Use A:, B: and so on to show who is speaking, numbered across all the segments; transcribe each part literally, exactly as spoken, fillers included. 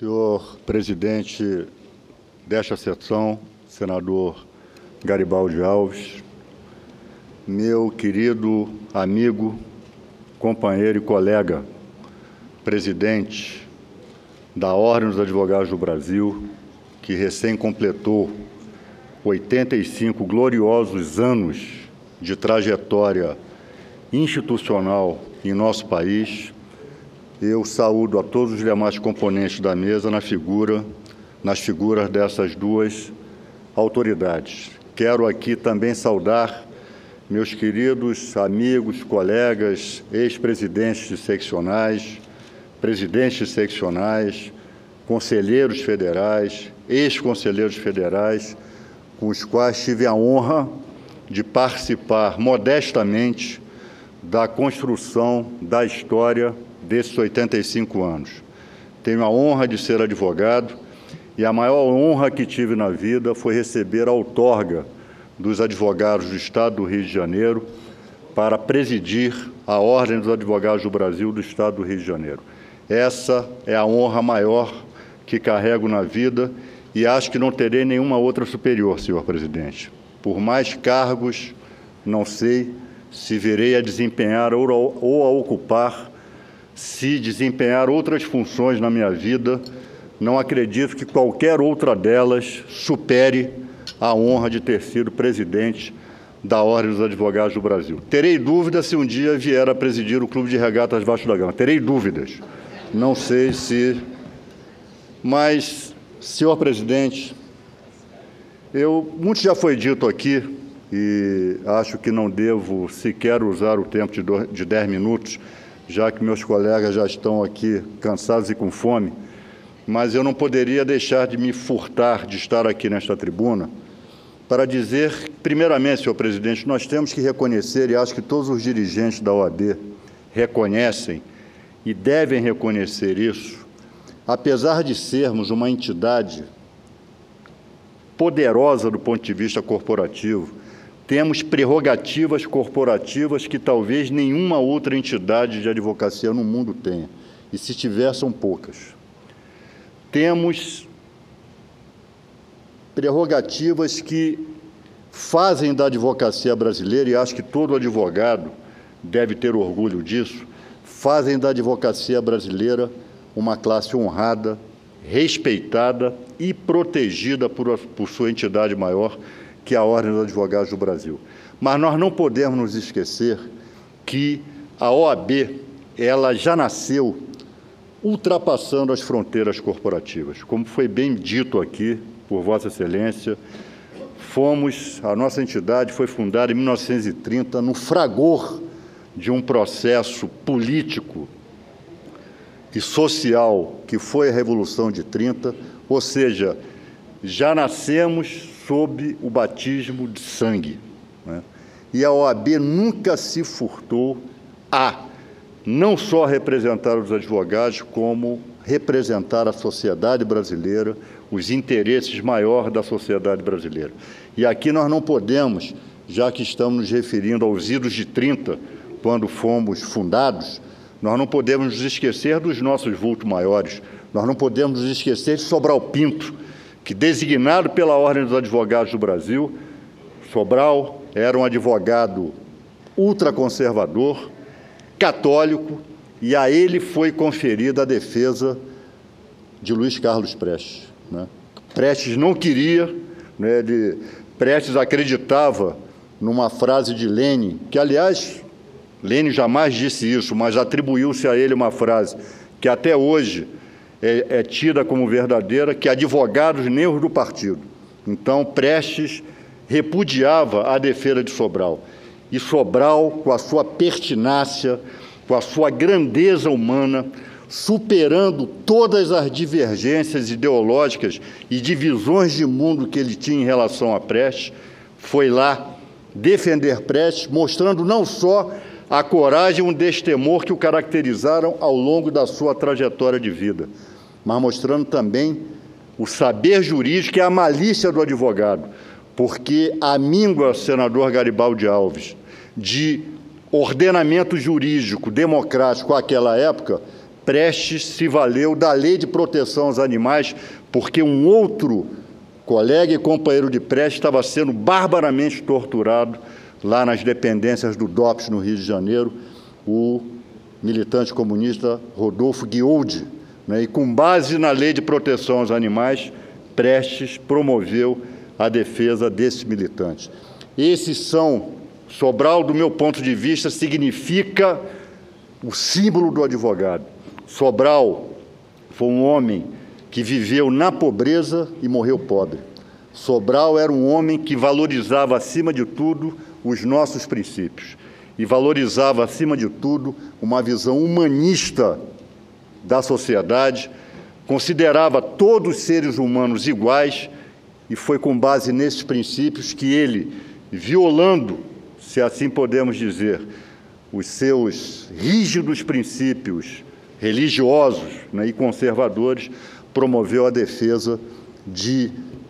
A: Senhor presidente desta sessão, senador Garibaldi Alves, meu querido amigo, companheiro e colega, presidente da Ordem dos Advogados do Brasil, que recém completou oitenta e cinco gloriosos anos de trajetória institucional em nosso país, eu saúdo a todos os demais componentes da mesa na figura, nas figuras dessas duas autoridades. Quero aqui também saudar meus queridos amigos, colegas, ex-presidentes de seccionais, presidentes de seccionais, conselheiros federais, ex-conselheiros federais, com os quais tive a honra de participar modestamente da construção da história desses oitenta e cinco anos. Tenho a honra de ser advogado e a maior honra que tive na vida foi receber a outorga dos advogados do Estado do Rio de Janeiro para presidir a Ordem dos Advogados do Brasil do Estado do Rio de Janeiro. Essa é a honra maior que carrego na vida e acho que não terei nenhuma outra superior, senhor presidente. Por mais cargos, não sei se virei a desempenhar ou a, ou a ocupar, se desempenhar outras funções na minha vida, não acredito que qualquer outra delas supere a honra de ter sido presidente da Ordem dos Advogados do Brasil. Terei dúvidas se um dia vier a presidir o Clube de Regatas Vasco da Gama. Terei dúvidas. Não sei se... Mas, senhor presidente, eu, muito já foi dito aqui, e acho que não devo sequer usar o tempo de, do, de dez minutos, já que meus colegas já estão aqui cansados e com fome, mas eu não poderia deixar de me furtar de estar aqui nesta tribuna para dizer, primeiramente, senhor presidente, nós temos que reconhecer, e acho que todos os dirigentes da O A B reconhecem e devem reconhecer isso, apesar de sermos uma entidade poderosa do ponto de vista corporativo, temos prerrogativas corporativas que talvez nenhuma outra entidade de advocacia no mundo tenha, e se tiver, são poucas. Temos prerrogativas que fazem da advocacia brasileira, e acho que todo advogado deve ter orgulho disso, fazem da advocacia brasileira uma classe honrada, respeitada e protegida por, por sua entidade maior, que é a Ordem dos Advogados do Brasil. Mas nós não podemos nos esquecer que a O A B ela já nasceu ultrapassando as fronteiras corporativas. Como foi bem dito aqui por Vossa Excelência, fomos, a nossa entidade foi fundada em mil novecentos e trinta, no fragor de um processo político e social que foi a Revolução de trinta, ou seja, já nascemos sob o batismo de sangue, né? E a O A B nunca se furtou a não só representar os advogados, como representar a sociedade brasileira, os interesses maiores da sociedade brasileira. E aqui nós não podemos, já que estamos nos referindo aos idos de trinta, quando fomos fundados, nós não podemos nos esquecer dos nossos vultos maiores, nós não podemos nos esquecer de Sobral Pinto, que, designado pela Ordem dos Advogados do Brasil, Sobral era um advogado ultraconservador, católico, e a ele foi conferida a defesa de Luiz Carlos Prestes, né? Prestes não queria, né, ele, Prestes acreditava numa frase de Lênin, que, aliás, Lênin jamais disse isso, mas atribuiu-se a ele uma frase que até hoje é, é tida como verdadeira, que advogados nem os do partido. Então, Prestes repudiava a defesa de Sobral. E Sobral, com a sua pertinácia, com a sua grandeza humana, superando todas as divergências ideológicas e divisões de mundo que ele tinha em relação a Prestes, foi lá defender Prestes, mostrando não só a coragem e um destemor que o caracterizaram ao longo da sua trajetória de vida, mas mostrando também o saber jurídico e a malícia do advogado, porque a míngua, senador Garibaldi Alves, de ordenamento jurídico democrático àquela época Prestes se valeu da Lei de Proteção aos Animais, porque um outro colega e companheiro de Prestes estava sendo barbaramente torturado lá nas dependências do DOPS, no Rio de Janeiro, o militante comunista Rodolfo Guioldi, né? E com base na Lei de Proteção aos Animais, Prestes promoveu a defesa desse militante. Esses são, Sobral, do meu ponto de vista, significa o símbolo do advogado. Sobral foi um homem que viveu na pobreza e morreu pobre. Sobral era um homem que valorizava, acima de tudo, os nossos princípios e valorizava, acima de tudo, uma visão humanista da sociedade, considerava todos os seres humanos iguais e foi com base nesses princípios que ele, violando, se assim podemos dizer, os seus rígidos princípios religiosos, né, e conservadores, promoveu a defesa de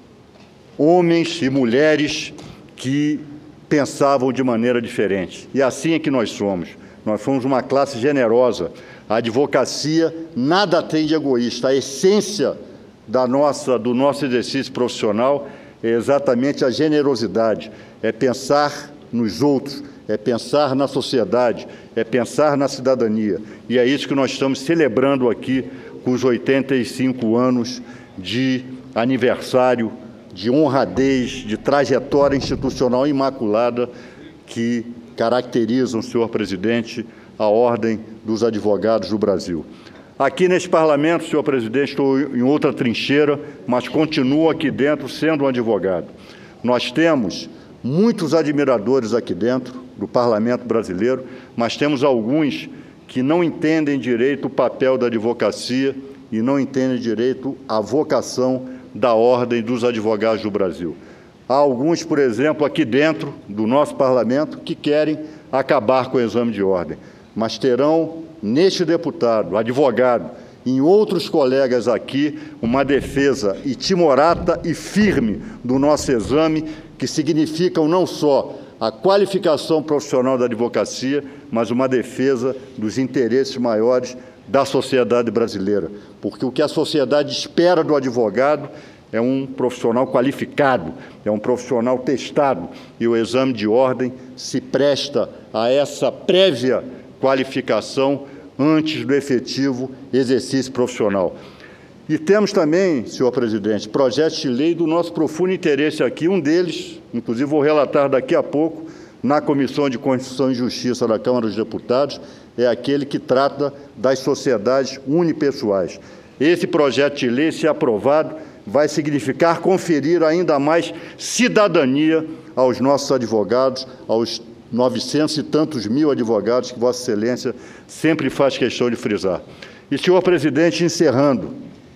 A: homens e mulheres que pensavam de maneira diferente. E assim é que nós somos. Nós somos uma classe generosa. A advocacia nada tem de egoísta. A essência da nossa, do nosso exercício profissional é exatamente a generosidade, é pensar nos outros, é pensar na sociedade, é pensar na cidadania. E é isso que nós estamos celebrando aqui com os oitenta e cinco anos de aniversário, de honradez, de trajetória institucional imaculada que caracterizam, senhor presidente, a Ordem dos Advogados do Brasil. Aqui nesse parlamento, senhor presidente, estou em outra trincheira, mas continuo aqui dentro sendo um advogado. Nós temos muitos admiradores aqui dentro do parlamento brasileiro, mas temos alguns que não entendem direito o papel da advocacia e não entendem direito a vocação da Ordem dos Advogados do Brasil. Há alguns, por exemplo, aqui dentro do nosso parlamento, que querem acabar com o exame de ordem, mas terão neste deputado, advogado, em outros colegas aqui, uma defesa itimorata e firme do nosso exame, que significam não só a qualificação profissional da advocacia, mas uma defesa dos interesses maiores da sociedade brasileira. Porque o que a sociedade espera do advogado é um profissional qualificado, é um profissional testado, e o exame de ordem se presta a essa prévia qualificação antes do efetivo exercício profissional. E temos também, senhor presidente, projetos de lei do nosso profundo interesse aqui, um deles, inclusive vou relatar daqui a pouco, na Comissão de Constituição e Justiça da Câmara dos Deputados, é aquele que trata das sociedades unipessoais. Esse projeto de lei, se aprovado, vai significar conferir ainda mais cidadania aos nossos advogados, aos novecentos e tantos mil advogados que Vossa Excelência sempre faz questão de frisar. E, senhor presidente, encerrando,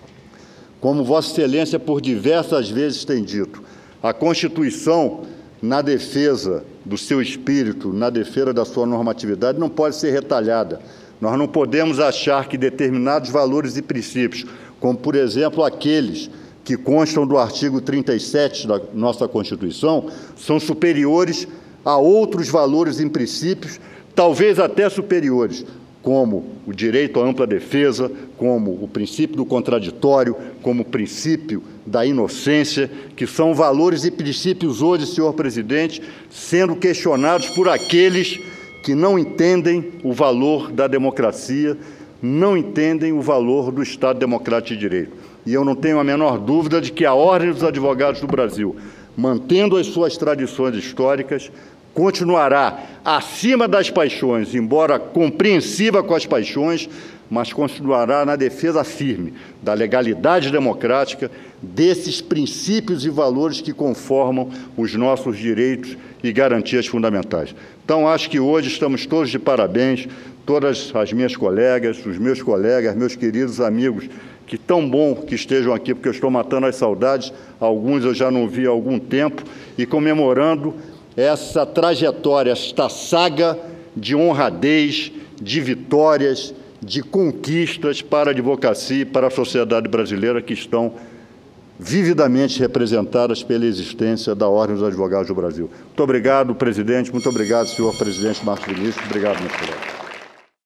A: como Vossa Excelência por diversas vezes tem dito, a Constituição, na defesa do seu espírito, na defesa da sua normatividade, não pode ser retalhada. Nós não podemos achar que determinados valores e princípios, como, por exemplo, aqueles que constam do artigo trinta e sete da nossa Constituição, são superiores a outros valores e princípios, talvez até superiores, como o direito à ampla defesa, como o princípio do contraditório, como o princípio da inocência, que são valores e princípios hoje, senhor presidente, sendo questionados por aqueles que não entendem o valor da democracia, não entendem o valor do Estado Democrático de Direito. E eu não tenho a menor dúvida de que a Ordem dos Advogados do Brasil, mantendo as suas tradições históricas, continuará acima das paixões, embora compreensiva com as paixões, mas continuará na defesa firme da legalidade democrática, desses princípios e valores que conformam os nossos direitos e garantias fundamentais. Então, acho que hoje estamos todos de parabéns, todas as minhas colegas, os meus colegas, meus queridos amigos, que tão bom que estejam aqui, porque eu estou matando as saudades, alguns eu já não vi há algum tempo, e comemorando essa trajetória, esta saga de honradez, de vitórias, de conquistas para a advocacia e para a sociedade brasileira que estão vividamente representadas pela existência da Ordem dos Advogados do Brasil. Muito obrigado, presidente. Muito obrigado, senhor presidente Marcos Vinícius. Obrigado, meus colegas.